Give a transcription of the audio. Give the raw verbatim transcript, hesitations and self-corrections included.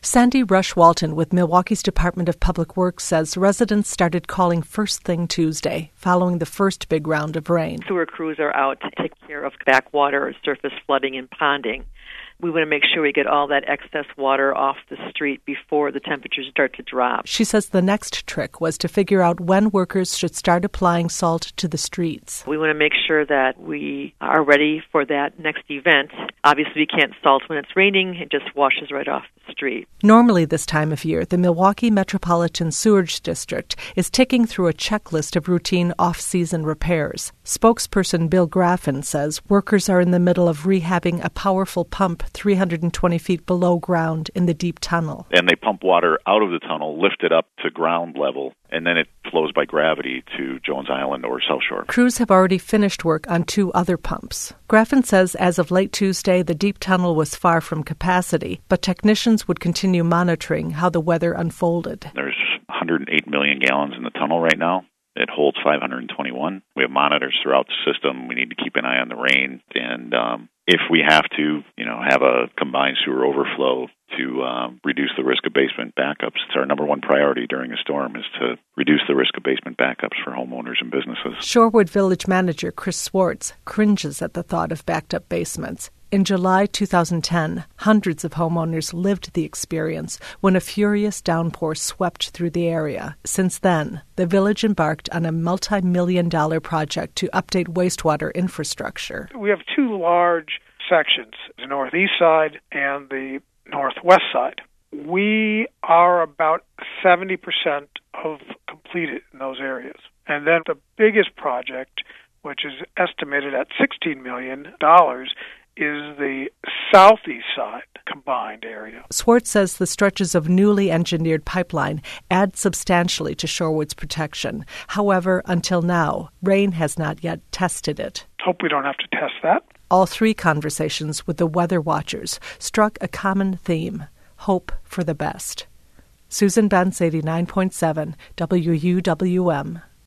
Sandy Rush-Walton with Milwaukee's Department of Public Works says residents started calling first thing Tuesday, following the first big round of rain. Sewer crews are out to take care of backwater, surface flooding, and ponding. We want to make sure we get all that excess water off the street before the temperatures start to drop. She says the next trick was to figure out when workers should start applying salt to the streets. We want to make sure that we are ready for that next event. Obviously, we can't salt when it's raining. It just washes right off the street. Normally this time of year, the Milwaukee Metropolitan Sewerage District is ticking through a checklist of routine off-season repairs. Spokesperson Bill Graffin says workers are in the middle of rehabbing a powerful pump three hundred twenty feet below ground in the deep tunnel. And they pump water out of the tunnel, lift it up to ground level, and then it flows by gravity to Jones Island or South Shore. Crews have already finished work on two other pumps. Graffin says as of late Tuesday, the deep tunnel was far from capacity, but technicians would continue monitoring how the weather unfolded. There's one hundred eight million gallons in the tunnel right now. It holds five hundred twenty-one. We have monitors throughout the system. We need to keep an eye on the rain. And um, if we have to, you know, have a combined sewer overflow to um, reduce the risk of basement backups. It's our number one priority during a storm is to reduce the risk of basement backups for homeowners and businesses. Shorewood Village Manager Chris Swartz cringes at the thought of backed-up basements. In July two thousand ten, hundreds of homeowners lived the experience when a furious downpour swept through the area. Since then, the village embarked on a multi-million dollar project to update wastewater infrastructure. We have two large sections, the northeast side and the northwest side. We are about seventy percent of completed in those areas. And then the biggest project, which is estimated at sixteen million dollars, is the southeast side combined area. Swartz says the stretches of newly engineered pipeline add substantially to Shorewood's protection. However, until now, rain has not yet tested it. Hope we don't have to test that. All three conversations with the weather watchers struck a common theme: hope for the best. Susan Benz, eighty-nine point seven W U W M.